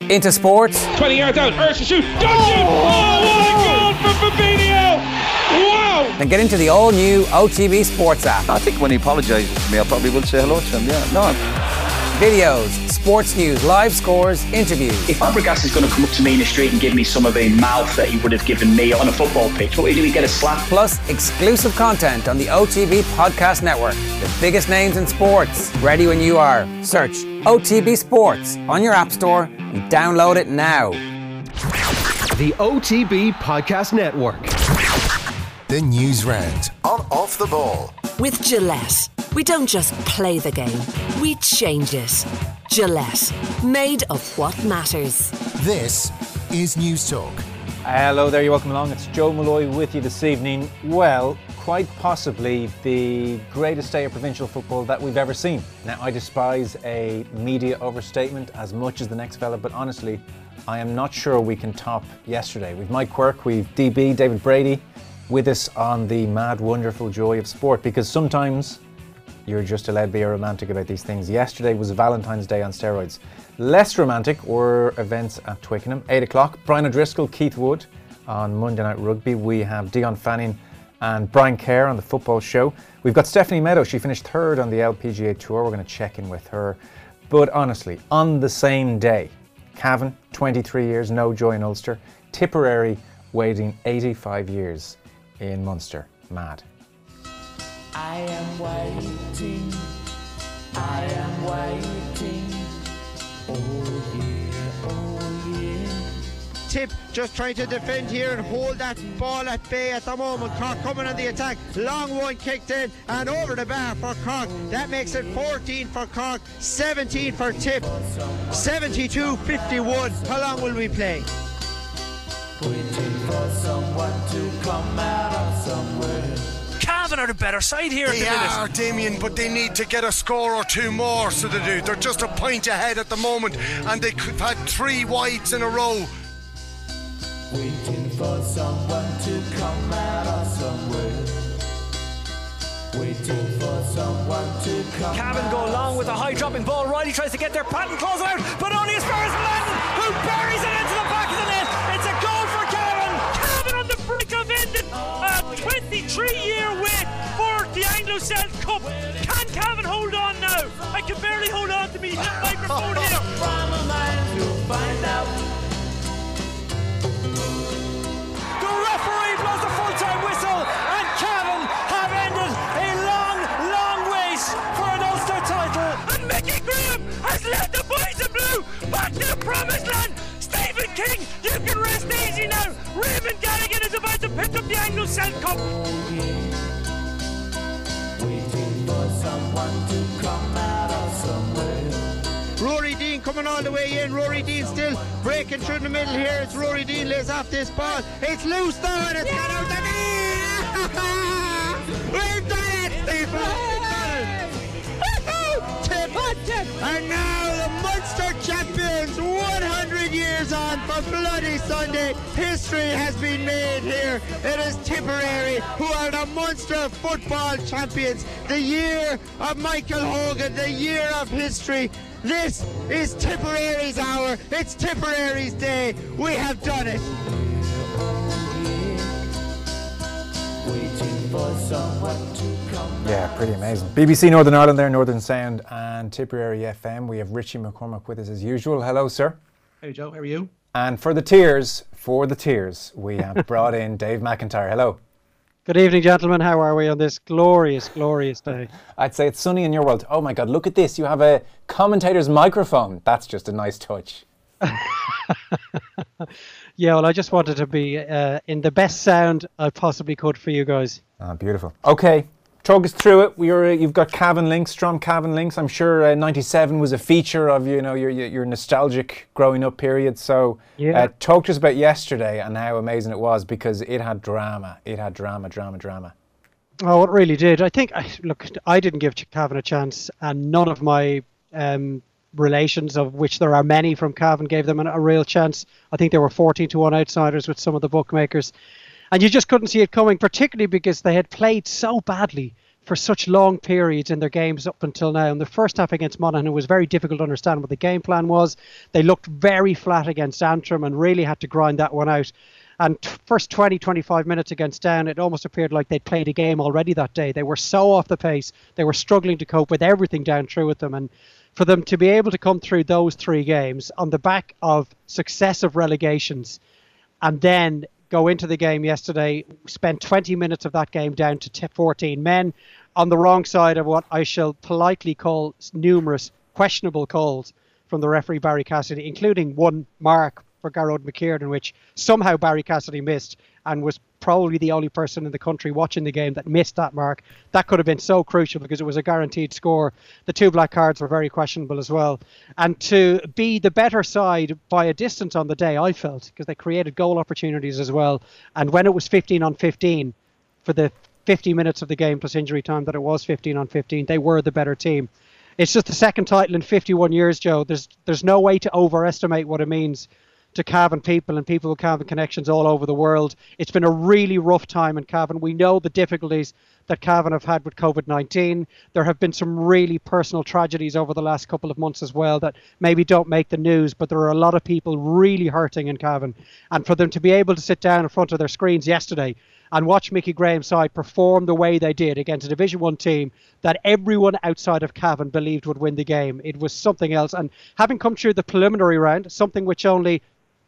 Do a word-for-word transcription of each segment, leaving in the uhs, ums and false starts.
into sports. twenty yards out, Ursa shoot, don't shoot! Oh, what a goal for Fabinho! Wow! Then get into the all-new O T B Sports app. I think when he apologises to me, I probably will say hello to him, yeah. No. Videos, sports news, live scores, interviews. If Fabregas is going to come up to me in the street and give me some of the mouth that he would have given me on a football pitch, what do we get a slap? Plus, exclusive content on the O T B Podcast Network. The biggest names in sports. Ready when you are. Search O T B Sports on your app store and download it now. The O T B Podcast Network. The news round on Off the Ball. With Gillette, we don't just play the game, we change it. Gillette, made of what matters. This is News Talk. Hello there, you're welcome along. It's Joe Malloy with you this evening. Well, quite possibly the greatest day of provincial football that we've ever seen. Now, I despise a media overstatement as much as the next fella, but honestly, I am not sure we can top yesterday. We've Mike Quirk, we've D B, David Brady, with us on the mad, wonderful joy of sport, because sometimes you're just allowed to be a romantic about these things. Yesterday was Valentine's Day on steroids. Less romantic were events at Twickenham. eight o'clock, Brian O'Driscoll, Keith Wood on Monday Night Rugby. We have Dion Fanning and Brian Kerr on the football show. We've got Stephanie Meadows. She finished third on the L P G A Tour. We're going to check in with her. But honestly, on the same day, Cavan, twenty-three years, no joy in Ulster. Tipperary, waiting eighty-five years in Munster. Mad. I am waiting, I am waiting, oh yeah, oh yeah. Tip just trying to defend here and hold that ball at bay at the moment. Cork coming on the attack, long one kicked in and over the bar for Cork. That makes it fourteen for Cork, seventeen for Tip, seventy-two fifty-one. How long will we play? Waiting for someone to come out of somewhere. Cavan are the better side here. They are, Damien, but they need to get a score or two more, so they do. They're just a point ahead at the moment, and they've had three wides in a row. Waiting for someone to come out of somewhere. Waiting for someone to come Cavan out. go along with a high dropping ball. Riley tries to get their pattern close out, but only as far as Madden, who buries it into the back of the net. It's a goal for Cavan. Cavan on the brink of ending a twenty-three year wait for the Anglo-Celt Cup. Can Cavan hold on now? I can barely hold on to me microphone here. From a man to find out. The referee blows the full-time whistle, and Cavan have ended a long, long wait for an Ulster title. And Mickey Graham has led the boys in blue back to the promised land. Stephen King, you can rest easy now. Raymond Gallagher is about to pick up the Anglo-Celt Cup. Waiting for someone to come out of somewhere. Rory Dean coming all the way in. Rory Dean still breaking through the middle here. It's Rory Dean lays off this ball. It's loose though, and it's got out the knee. We've done it, Stephen. Tip, tip. And now the Munster champions, one hundred years on for Bloody Sunday. History has been made here. It is Tipperary who are the Munster football champions. The year of Michael Hogan, the year of history. This is Tipperary's hour. It's Tipperary's day. We have done it. Waiting for someone to come. Yeah, pretty amazing. B B C Northern Ireland there, Northern Sound and Tipperary F M. We have Richie McCormack with us as usual. Hello, sir. Hey, Joe. How are you? And for the tears, for the tears, we have brought in Dave McIntyre. Hello. Good evening, gentlemen. How are we on this glorious, glorious day? I'd say it's sunny in your world. Oh my God, look at this. You have a commentator's microphone. That's just a nice touch. Yeah, well, I just wanted to be uh, in the best sound I possibly could for you guys. Ah, beautiful. Okay, talk us through it. You're, uh, you've got Cavan links, strong Cavan links. I'm sure uh, ninety-seven was a feature of you know your your nostalgic growing up period. So yeah. uh, talk to us about yesterday and how amazing it was, because it had drama. It had drama, drama, drama. Oh, it really did. I think, I, look, I didn't give Cavan a chance, and none of my um, relations, of which there are many from Cavan, gave them a, a real chance. I think they were fourteen to one outsiders with some of the bookmakers. And you just couldn't see it coming, particularly because they had played so badly for such long periods in their games up until now. And the first half against Monaghan, it was very difficult to understand what the game plan was. They looked very flat against Antrim and really had to grind that one out. And t- first twenty, twenty-five minutes against Down, it almost appeared like they'd played a game already that day. They were so off the pace. They were struggling to cope with everything down through with them. And for them to be able to come through those three games on the back of successive relegations and then go into the game yesterday, spend twenty minutes of that game down to fourteen men on the wrong side of what I shall politely call numerous questionable calls from the referee Barry Cassidy, including one mark for Garrod McKiernan, which somehow Barry Cassidy missed and was probably the only person in the country watching the game that missed that mark. That could have been so crucial because it was a guaranteed score. The two black cards were very questionable as well. And to be the better side by a distance on the day, I felt, because they created goal opportunities as well. And when it was fifteen on fifteen for the fifty minutes of the game plus injury time that it was fifteen on fifteen, they were the better team. It's just the second title in fifty-one years, Joe. There's there's no way to overestimate what it means to Cavan people and people with Cavan connections all over the world. It's been a really rough time in Cavan. We know the difficulties that Cavan have had with COVID nineteen. There have been some really personal tragedies over the last couple of months as well that maybe don't make the news, but there are a lot of people really hurting in Cavan. And for them to be able to sit down in front of their screens yesterday and watch Mickey Graham's side perform the way they did against a Division One team that everyone outside of Cavan believed would win the game, it was something else. And having come through the preliminary round, something which only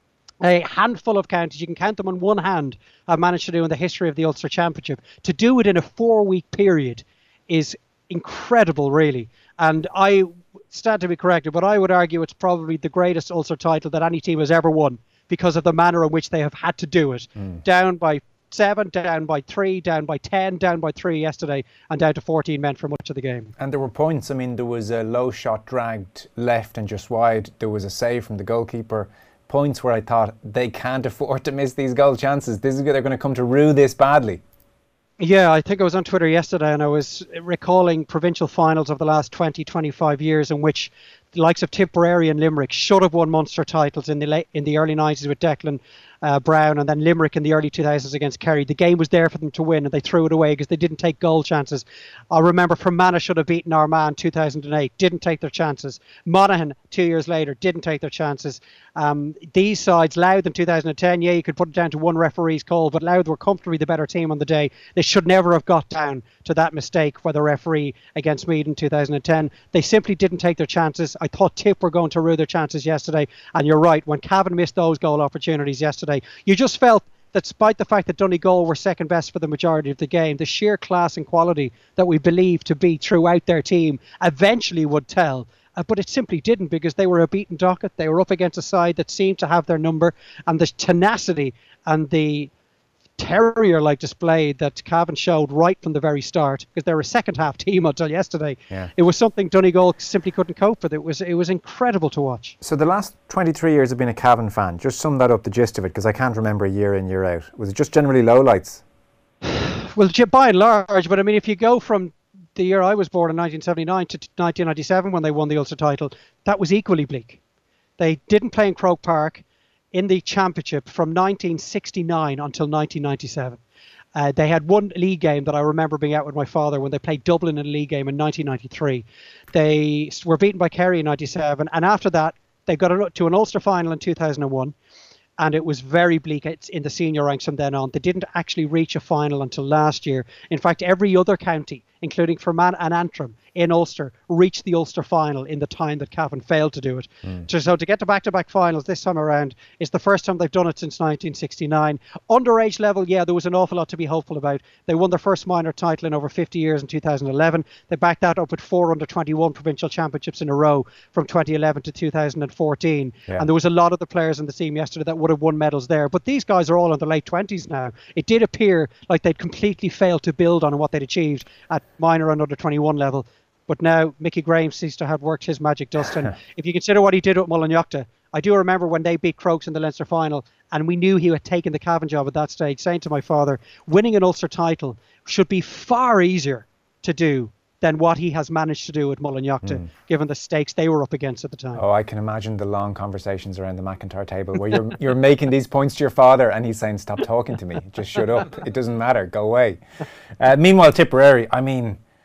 a handful of counties, you can count them on one hand, have managed to do in the history of the Ulster Championship. To do it in a four-week period is incredible, really. And I stand to be corrected, but I would argue it's probably the greatest Ulster title that any team has ever won because of the manner in which they have had to do it. Mm. Down by seven, down by three, down by ten, down by three yesterday, and down to fourteen men for much of the game. And there were points. I mean, there was a low shot dragged left and just wide. There was a save from the goalkeeper. Points where I thought they can't afford to miss these goal chances. This is they're going to come to rue this badly. Yeah, I think I was on Twitter yesterday and I was recalling provincial finals of the last twenty, twenty-five years in which the likes of Tipperary and Limerick should have won Munster titles in the late, in the early nineties with Declan uh, Brown, and then Limerick in the early two thousands against Kerry. The game was there for them to win and they threw it away because they didn't take goal chances. I remember Fermanagh should have beaten Armagh in two thousand eight, didn't take their chances. Monaghan two years later didn't take their chances. Um, these sides, Louth in two thousand ten, yeah, you could put it down to one referee's call, but Louth were comfortably the better team on the day. They should never have got down to that mistake by the referee against Meath in two thousand ten. They simply didn't take their chances. I thought Tip were going to rue their chances yesterday, and you're right, when Cavan missed those goal opportunities yesterday, you just felt that despite the fact that Donegal were second best for the majority of the game, the sheer class and quality that we believed to be throughout their team eventually would tell. Uh, but it simply didn't, because they were a beaten docket. They were up against a side that seemed to have their number, and the tenacity and the terrier-like display that Cavan showed right from the very start, because they were a second-half team until yesterday. Yeah. It was something Donegal simply couldn't cope with. It was it was incredible to watch. So the last twenty-three years I've been a Cavan fan. Just sum that up, the gist of it, because I can't remember year in, year out. Was it just generally lowlights? Well, by and large, but I mean, if you go from the year I was born in nineteen seventy-nine to nineteen ninety-seven when they won the Ulster title, that was equally bleak. They didn't play in Croke Park in the championship from nineteen sixty-nine until nineteen ninety-seven. Uh, they had one league game that I remember being out with my father when they played Dublin in a league game in nineteen ninety-three. They were beaten by Kerry in ninety-seven, and after that they got to an Ulster final in two thousand one, and it was very bleak in the senior ranks from then on. They didn't actually reach a final until last year. In fact, every other county, including Fermanagh and Antrim in Ulster, reached the Ulster final in the time that Cavan failed to do it. Mm. So, so to get to back-to-back finals this time around is the first time they've done it since nineteen sixty-nine. Underage level, yeah, there was an awful lot to be hopeful about. They won their first minor title in over fifty years in two thousand eleven. They backed that up with four under twenty-one provincial championships in a row from twenty eleven to two thousand fourteen. Yeah. And there was a lot of the players in the team yesterday that would have won medals there. But these guys are all in their late twenties now. It did appear like they'd completely failed to build on what they'd achieved at minor and under twenty-one level. But now Mickey Graham seems to have worked his magic dust. And if you consider what he did with Mullinjacta, I do remember when they beat Crokes in the Leinster final, and we knew he had taken the Cavan job at that stage, saying to my father, winning an Ulster title should be far easier to do than what he has managed to do with Mullinjacta, mm. given the stakes they were up against at the time. Oh, I can imagine the long conversations around the McIntyre table where you're you're making these points to your father and he's saying, stop talking to me, just shut up, it doesn't matter, go away. Uh, meanwhile, Tipperary, I mean,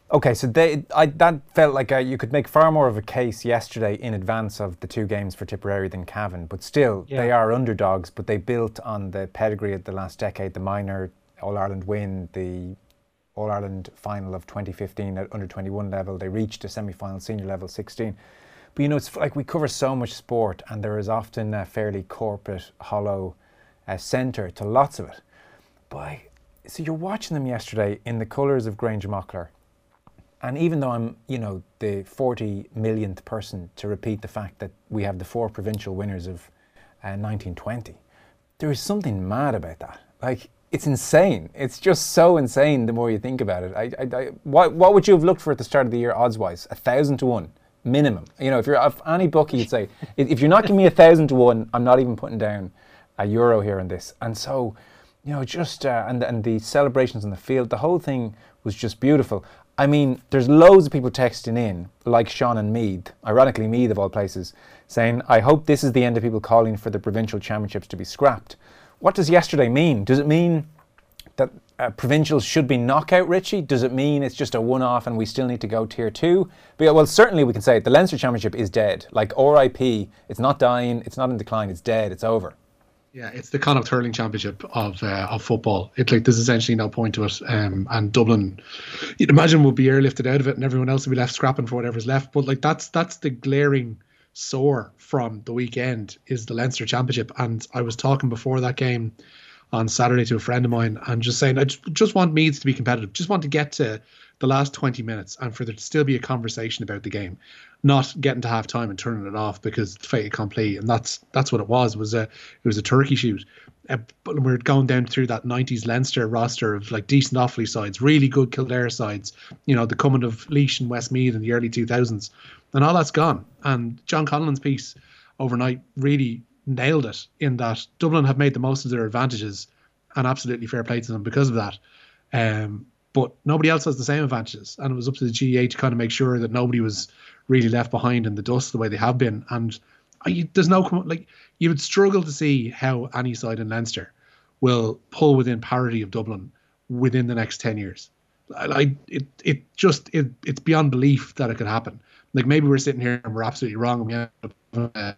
Okay, so they, I, that felt like a, you could make far more of a case yesterday in advance of the two games for Tipperary than Cavan, but still, yeah. they are underdogs, but they built on the pedigree of the last decade, the minor All-Ireland win, the All-Ireland final of twenty fifteen at under twenty-one level. They reached a semi-final senior level sixteen. But you know, it's like we cover so much sport and there is often a fairly corporate, hollow uh, centre to lots of it. But so you're watching them yesterday in the colours of Grange Mockler. And even though I'm, you know, the forty millionth person to repeat the fact that we have the four provincial winners of uh, nineteen twenty, there is something mad about that. Like, it's insane. It's just so insane the more you think about it. I, I, I, what, what would you have looked for at the start of the year odds-wise? A thousand to one, minimum. You know, if you're if any bookie, you'd say, if you're not giving me a thousand to one, I'm not even putting down a euro here on this. And so, you know, just, uh, and, and the celebrations on the field, the whole thing was just beautiful. I mean, there's loads of people texting in, like Sean and Meath, ironically Meath of all places, saying, I hope this is the end of people calling for the provincial championships to be scrapped. What does yesterday mean? Does it mean that uh, provincials should be knockout, Richie? Does it mean it's just a one-off and we still need to go tier two? But yeah, well, certainly we can say it. The Leinster Championship is dead. Like R I P, it's not dying, it's not in decline, it's dead, it's over. Yeah, it's the Connacht Hurling Championship of uh, of football. It's like there's essentially no point to it. Um, and Dublin, you'd imagine, would be airlifted out of it, and everyone else would be left scrapping for whatever's left. But like that's that's the glaring sore from the weekend is the Leinster Championship. And I was talking before that game on Saturday to a friend of mine, and just saying I just, just want Meads to be competitive. Just want to get to the last twenty minutes, and for there to still be a conversation about the game. Not getting to half time and turning it off because it's fait accompli, and that's that's what it was. It was a it was a turkey shoot. Uh, but we're going down through that nineties Leinster roster of like decent Offaly sides, really good Kildare sides. You know, the coming of Laois and Westmeath in the early two thousands, and all that's gone. And John Conlon's piece overnight really nailed it in that Dublin have made the most of their advantages, and absolutely fair play to them because of that. Um, but nobody else has the same advantages, and it was up to the G A A to kind of make sure that nobody was really left behind in the dust the way they have been. And I, there's no, like, you would struggle to see how any side in Leinster will pull within parity of Dublin within the next ten years. I, it, it just, it, it's beyond belief that it could happen. Like, maybe we're sitting here and we're absolutely wrong, and we have a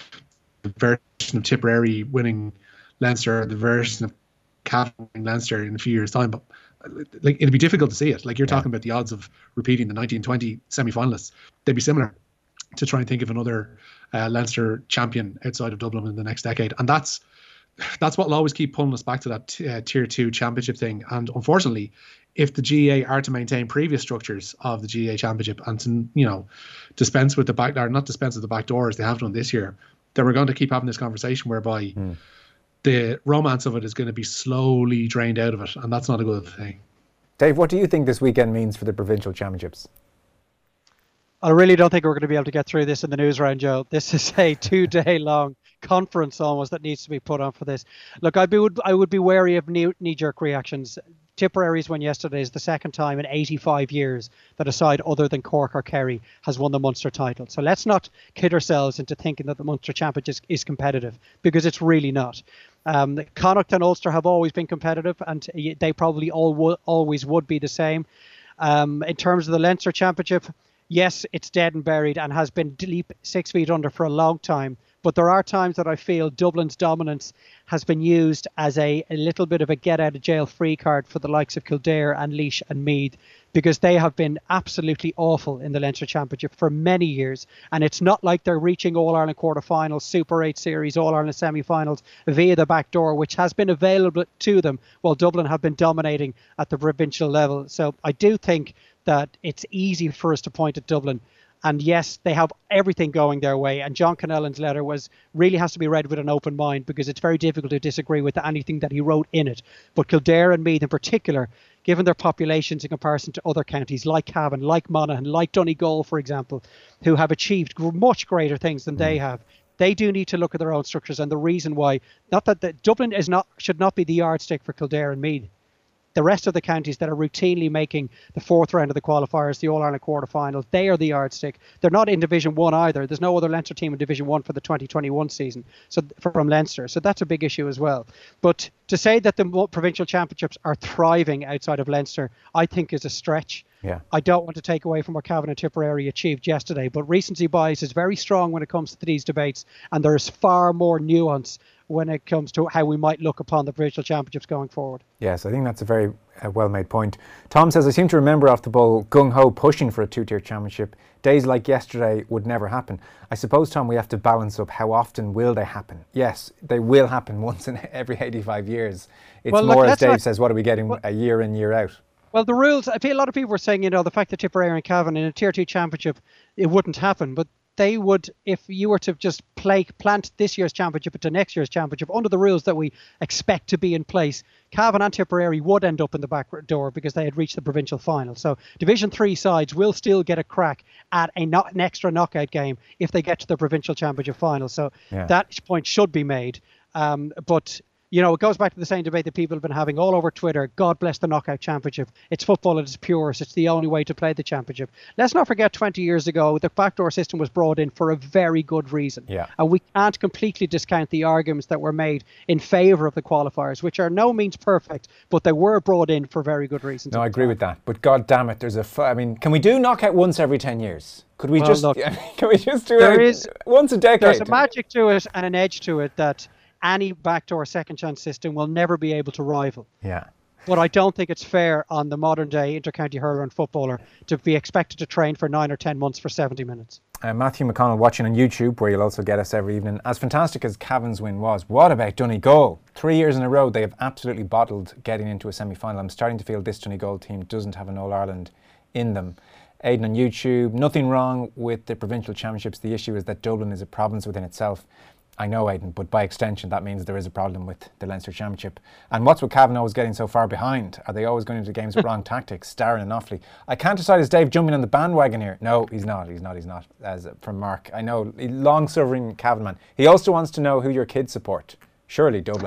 version of Tipperary winning Leinster, the version of Cavan winning Leinster in a few years' time, but like it'd be difficult to see it. Like you're yeah. talking about the odds of repeating the nineteen twenty semi-finalists. They'd be similar to try and think of another uh, Leinster champion outside of Dublin in the next decade. And that's that's what will always keep pulling us back to that t- uh, tier two championship thing. And unfortunately, if the G A A are to maintain previous structures of the G A A championship and to, you know, dispense with the back, or not dispense with the back door as they have done this year, then we're going to keep having this conversation whereby mm. the romance of it is going to be slowly drained out of it, and that's not a good thing. Dave, what do you think this weekend means for the provincial championships? I really don't think we're going to be able to get through this in the news round, Joe. This is a two-day long conference almost that needs to be put on for this. Look, I would I would be wary of knee-jerk reactions. Tipperary's win yesterday is the second time in eighty-five years that a side other than Cork or Kerry has won the Munster title. So let's not kid ourselves into thinking that the Munster Championship is, is competitive, because it's really not. Um, Connacht and Ulster have always been competitive, and they probably all wo- always would be the same. Um, in terms of the Leinster Championship, yes, it's dead and buried and has been deep six feet under for a long time. But there are times that I feel Dublin's dominance has been used as a, a little bit of a get out of jail free card for the likes of Kildare and Laois and Meath, because they have been absolutely awful in the Leinster Championship for many years. And it's not like they're reaching All-Ireland quarterfinals, Super eight series, All-Ireland semi-finals via the back door, which has been available to them while Dublin have been dominating at the provincial level. So I do think that it's easy for us to point at Dublin. And yes, they have everything going their way. And John Connellan's letter was really has to be read with an open mind, because it's very difficult to disagree with anything that he wrote in it. But Kildare and Meath in particular, given their populations in comparison to other counties like Cavan, like Monaghan, like Donegal, for example, who have achieved much greater things than they have, they do need to look at their own structures. And the reason why, not that the, Dublin is not should not be the yardstick for Kildare and Meath. the rest of the counties that are routinely making the fourth round of the qualifiers, the All-Ireland quarterfinals, they are the yardstick. They're not in Division one either. There's no other Leinster team in Division one for the twenty twenty-one season so from Leinster. So that's a big issue as well. But to say that the provincial championships are thriving outside of Leinster, I think is a stretch. Yeah. I don't want to take away from what Cavan and Tipperary achieved yesterday, but recency bias is very strong when it comes to these debates, and there is far more nuance when it comes to how we might look upon the provincial championships going forward. Yes, I think that's a very uh, well-made point. Tom says, I seem to remember off the ball gung-ho pushing for a two-tier championship. Days like yesterday would never happen. I suppose, Tom, we have to balance up how often will they happen. Yes, they will happen once in every eighty-five years. It's well, more, look, as Dave not, says, what are we getting well, a year in, year out? Well, the rules, I feel a lot of people were saying, you know, the fact that Tipperary and Cavan in a tier two championship, it wouldn't happen. But they would, if you were to just play, plant this year's championship into next year's championship, under the rules that we expect to be in place, Cavan and Tipperary would end up in the back door because they had reached the provincial final. So Division three sides will still get a crack at a not, an extra knockout game if they get to the provincial championship final. So yeah. that point should be made. Um, but... You know, it goes back to the same debate that people have been having all over Twitter. God bless the knockout championship. It's football at its purest. It's the only way to play the championship. Let's not forget twenty years ago, the backdoor system was brought in for a very good reason. Yeah. And we can't completely discount the arguments that were made in favour of the qualifiers, which are no means perfect, but they were brought in for very good reasons. No, I agree with that. But God damn it, there's a... F- I mean, can we do knockout once every ten years? Could we well, just... Look, can we just do it is, once a decade? There's a magic to it and an edge to it that any backdoor second chance system will never be able to rival. Yeah. But I don't think it's fair on the modern day intercounty hurler and footballer to be expected to train for nine or ten months for seventy minutes. Uh, Matthew McConnell watching on YouTube, where you'll also get us every evening. As fantastic as Cavan's win was, what about Donegal? Three years in a row, they have absolutely bottled getting into a semi-final. I'm starting to feel this Donegal team doesn't have an All-Ireland in them. Aidan on YouTube, nothing wrong with the provincial championships. The issue is that Dublin is a province within itself. I know, Aidan, but by extension that means there is a problem with the Leinster Championship. And what's with Cavan always getting so far behind? Are they always going into games with wrong tactics? Starring and Offaly. I can't decide, is Dave jumping on the bandwagon here? No, he's not, he's not, he's not. As from Mark, I know, long-suffering Cavan man. He also wants to know who your kids support. Surely Dublin.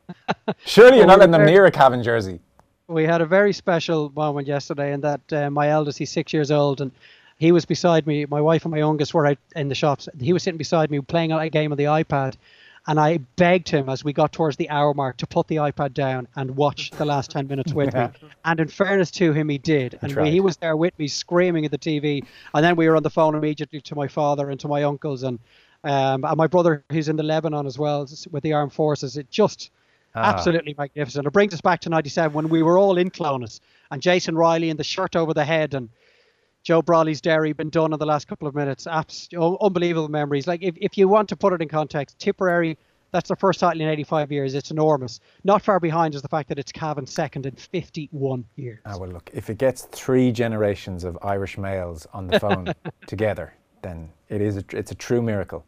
Surely you're not letting them near a Cavan jersey. We had a very special moment yesterday in that uh, my eldest, he's six years old, and he was beside me. My wife and my youngest were out in the shops. He was sitting beside me playing a game on the iPad. And I begged him as we got towards the hour mark to put the iPad down and watch the last ten minutes with yeah. me. And in fairness to him, he did. And we, he was there with me screaming at the T V. And then we were on the phone immediately to my father and to my uncles and, um, and my brother, who's in the Lebanon as well with the armed forces. It just ah. absolutely magnificent. It brings us back to ninety-seven when we were all in Clonus and Jason Riley in the shirt over the head and Joe Brawley's dairy been done in the last couple of minutes. Abs- unbelievable memories. Like if, if you want to put it in context, Tipperary, that's their first title in eighty-five years. It's enormous. Not far behind is the fact that it's Cavan second in fifty-one years. Ah, well, look, if it gets three generations of Irish males on the phone together, then it is a, it's a true miracle.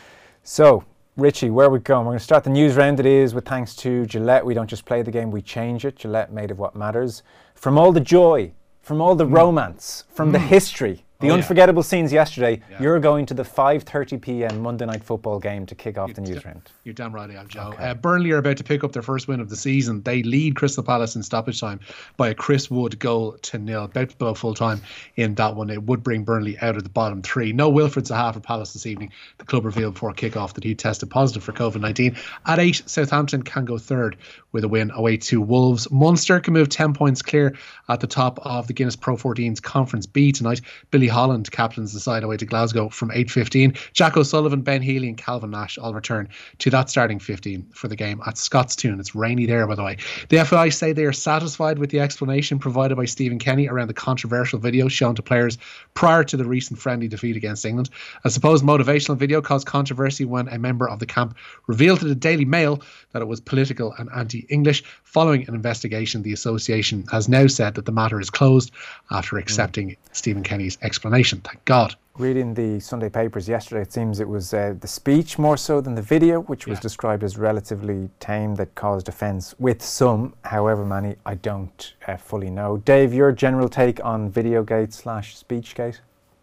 So, Richie, where are we going? We're going to start the news round. It is with thanks to Gillette. We don't just play the game, we change it. Gillette, made of what matters. From all the joy, from all the mm. romance, from mm. the history, the oh, unforgettable yeah. scenes yesterday, yeah. you're going to the five thirty p.m. Monday night football game to kick off you, the news round. You're damn right I am, Joe. Okay. Uh, Burnley are about to pick up their first win of the season. They lead Crystal Palace in stoppage time by a Chris Wood goal to nil. About below full time in that one. It would bring Burnley out of the bottom three. No Wilfred Zaha for Palace this evening. The club revealed before kick-off that he tested positive for covid nineteen. At eight, Southampton can go third with a win away to Wolves. Munster can move ten points clear at the top of the Guinness Pro fourteen's Conference B tonight. Billy Holland captains the side away to Glasgow from eight fifteen. Jack O'Sullivan, Ben Healy and Calvin Nash all return to that starting fifteen for the game at Scottstown. It's rainy there, by the way. The F A I say they are satisfied with the explanation provided by Stephen Kenny around the controversial video shown to players prior to the recent friendly defeat against England. A supposed motivational video caused controversy when a member of the camp revealed to the Daily Mail that it was political and anti-English. Following an investigation, the association has now said that the matter is closed after accepting mm. Stephen Kenny's explanation. Thank God. Reading the Sunday papers yesterday, it seems it was uh, the speech more so than the video, which was yeah. described as relatively tame, that caused offence with some, however many, I don't uh, fully know. Dave, your general take on Videogate slash Speechgate?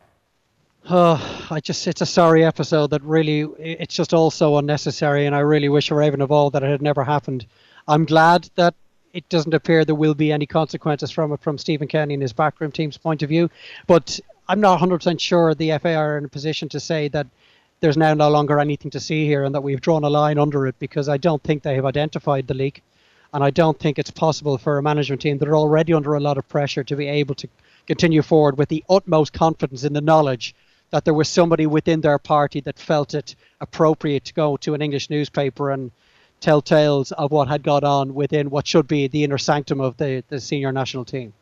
Oh, I just, it's a sorry episode that really, it's just all so unnecessary, and I really wish for Raven of all that it had never happened. I'm glad that it doesn't appear there will be any consequences from it from Stephen Kenny and his backroom team's point of view. But I'm not one hundred percent sure the F A are in a position to say that there's now no longer anything to see here and that we've drawn a line under it, because I don't think they have identified the leak. And I don't think it's possible for a management team that are already under a lot of pressure to be able to continue forward with the utmost confidence in the knowledge that there was somebody within their party that felt it appropriate to go to an English newspaper and tell tales of what had gone on within what should be the inner sanctum of the, the senior national team.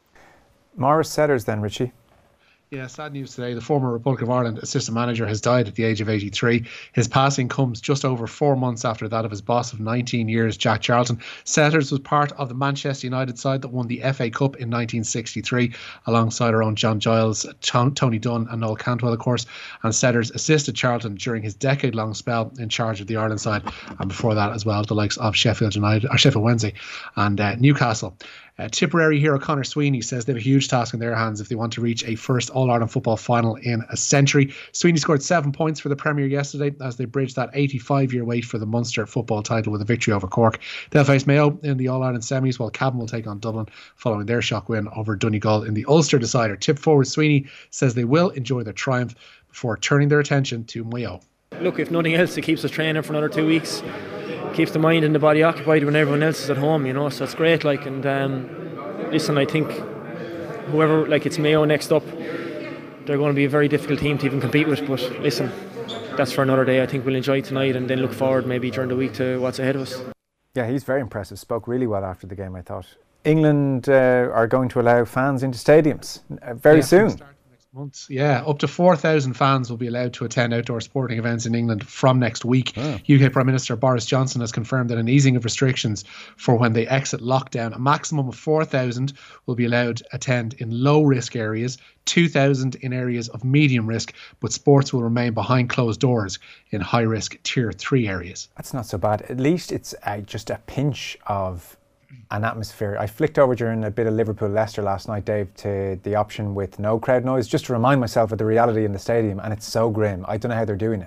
Maurice Setters then, Richie. Yeah, sad news today. The former Republic of Ireland assistant manager has died at the age of eighty-three. His passing comes just over four months after that of his boss of nineteen years, Jack Charlton. Setters was part of the Manchester United side that won the F A Cup in nineteen sixty-three, alongside our own John Giles, Tony Dunn and Noel Cantwell, of course. And Setters assisted Charlton during his decade-long spell in charge of the Ireland side, and before that as well, the likes of Sheffield United, or Sheffield Wednesday, and uh, Newcastle. Uh, Tipperary hero Conor Sweeney says they have a huge task in their hands if they want to reach a first All-Ireland football final in a century. Sweeney scored seven points for the Premier yesterday as they bridged that eighty-five-year wait for the Munster football title with a victory over Cork. They'll face Mayo in the All-Ireland semis, while Cavan will take on Dublin following their shock win over Donegal in the Ulster decider. Tip forward Sweeney says they will enjoy their triumph before turning their attention to Mayo. Look, if nothing else, it keeps us training for another two weeks. Keeps the mind and the body occupied when everyone else is at home, you know, so it's great. Like, and um, listen, I think whoever, like it's Mayo next up, they're going to be a very difficult team to even compete with. But listen, that's for another day. I think we'll enjoy tonight and then look forward maybe during the week to what's ahead of us. Yeah, he's very impressive. Spoke really well after the game, I thought. England uh, are going to allow fans into stadiums uh, very yeah, soon. Months. Yeah, up to four thousand fans will be allowed to attend outdoor sporting events in England from next week. Oh. U K Prime Minister Boris Johnson has confirmed that an easing of restrictions for when they exit lockdown, a maximum of four thousand will be allowed to attend in low risk areas, two thousand in areas of medium risk, but sports will remain behind closed doors in high risk tier three areas. That's not so bad. At least it's uh, just a pinch of an atmosphere. I flicked over during a bit of Liverpool-Leicester last night, Dave, to the option with no crowd noise, just to remind myself of the reality in the stadium, and it's so grim. I don't know how they're doing it.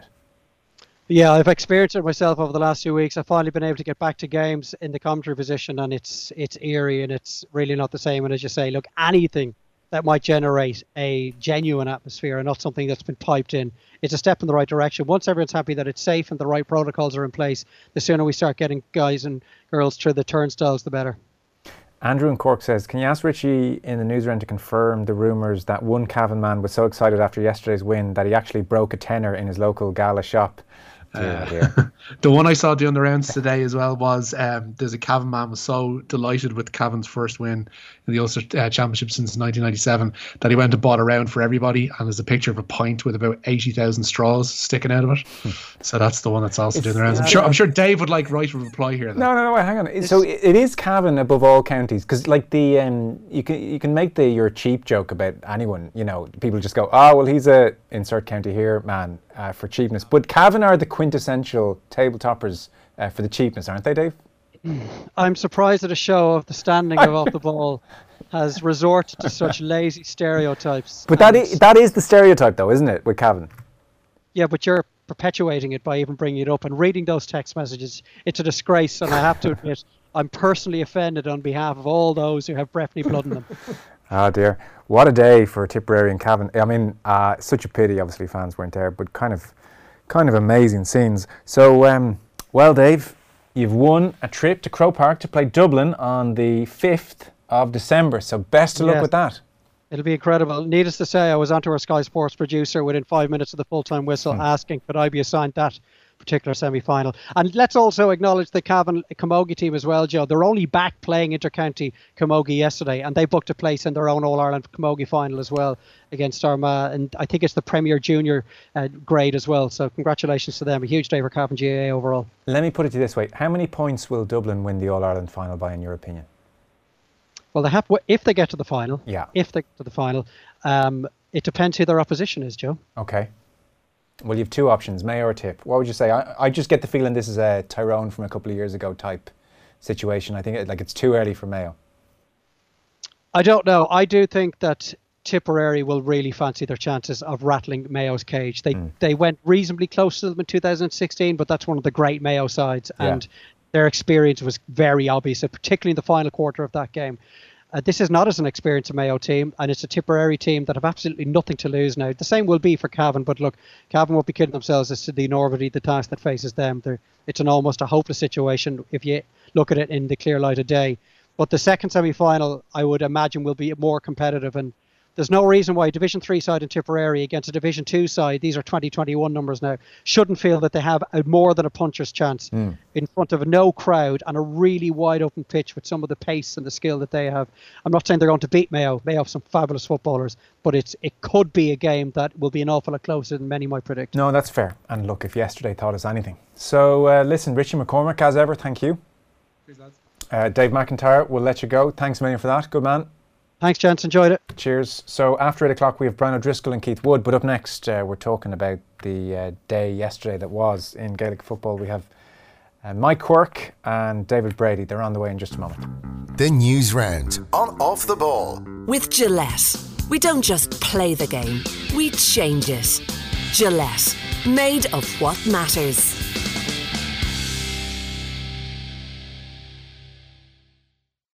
Yeah, I've experienced it myself over the last few weeks. I've finally been able to get back to games in the commentary position, and it's it's eerie and it's really not the same. And as you say, look, anything that might generate a genuine atmosphere and not something that's been piped in, it's a step in the right direction. Once everyone's happy that it's safe and the right protocols are in place, the sooner we start getting guys and girls through the turnstiles, the better. Andrew in Cork says, can you ask Richie in the newsroom to confirm the rumours that one Cavan man was so excited after yesterday's win that he actually broke a tenner in his local gala shop? Uh, the one I saw doing the rounds today as well was um, there's a Cavan man was so delighted with Cavan's first win in the Ulster uh, Championship since nineteen ninety-seven that he went and bought a round for everybody, and there's a picture of a pint with about eighty thousand straws sticking out of it. So that's the one that's also it's, doing the rounds. I'm sure I'm sure Dave would like write a reply here. Though. No, no, no, wait, hang on. It's, so it is Cavan above all counties, because like the um, you can you can make the your cheap joke about anyone. You know, people just go, oh well, he's a insert county here man uh, for cheapness. But Cavan are the quintessential table toppers uh, for the cheapness, aren't they, Dave? I'm surprised that a show of the standing of Off the Ball has resorted to such lazy stereotypes. But that is, that is the stereotype, though, isn't it, with Cavan? Yeah, but you're perpetuating it by even bringing it up and reading those text messages. It's a disgrace, and I have to admit, I'm personally offended on behalf of all those who have Breffni blood in them. Oh dear, what a day for Tipperary and Cavan. I mean, uh, such a pity, obviously, fans weren't there, but kind of, kind of amazing scenes. So, um, well, Dave, you've won a trip to Croke Park to play Dublin on the fifth of December. So best of luck yes. with that. It'll be incredible. Needless to say, I was onto our Sky Sports producer within five minutes of the full-time whistle hmm. asking could I be assigned that particular semi-final. And let's also acknowledge the Cavan Camogie team as well, Joe. They're only back playing inter-county Camogie yesterday, and they booked a place in their own All-Ireland Camogie final as well against Armagh, and I think it's the Premier Junior uh, grade as well. So congratulations to them. A huge day for Cavan G A A overall. Let me put it to you this way. How many points will Dublin win the All-Ireland final by, in your opinion? Well, they have, if they get to the final, yeah. if they get to the final, um, it depends who their opposition is, Joe. Okay. Well, you have two options, Mayo or Tip. What would you say? I, I just get the feeling this is a Tyrone from a couple of years ago type situation. I think it, like it's too early for Mayo. I don't know. I do think that Tipperary will really fancy their chances of rattling Mayo's cage. They mm. they went reasonably close to them in two thousand sixteen, but that's one of the great Mayo sides. Yeah. And their experience was very obvious, particularly in the final quarter of that game. Uh, this is not as an experienced Mayo team, and it's a Tipperary team that have absolutely nothing to lose now. The same will be for Cavan, but look, Cavan won't be kidding themselves as to the enormity, the task that faces them. They're, it's an almost a hopeless situation if you look at it in the clear light of day. But the second semi-final, I would imagine, will be more competitive, and there's no reason why a Division three side in Tipperary against a Division two side, these are twenty twenty-one numbers now, shouldn't feel that they have a more than a puncher's chance mm. in front of no crowd and a really wide open pitch with some of the pace and the skill that they have. I'm not saying they're going to beat Mayo. Mayo have some fabulous footballers, but it's it could be a game that will be an awful lot closer than many might predict. No, that's fair. And look, if yesterday taught us anything. So uh, listen, Richie McCormick, as ever, thank you. Cheers, lads. Uh, Dave McIntyre, we'll let you go. Thanks a million for that. Good man. Thanks, gents. Enjoyed it. Cheers. So after eight o'clock, we have Brian O'Driscoll and Keith Wood. But up next, uh, we're talking about the uh, day yesterday that was in Gaelic football. We have uh, Mike Quirk and David Brady. They're on the way in just a moment. The News Round on Off the Ball. With Gillette, we don't just play the game, we change it. Gillette, made of what matters.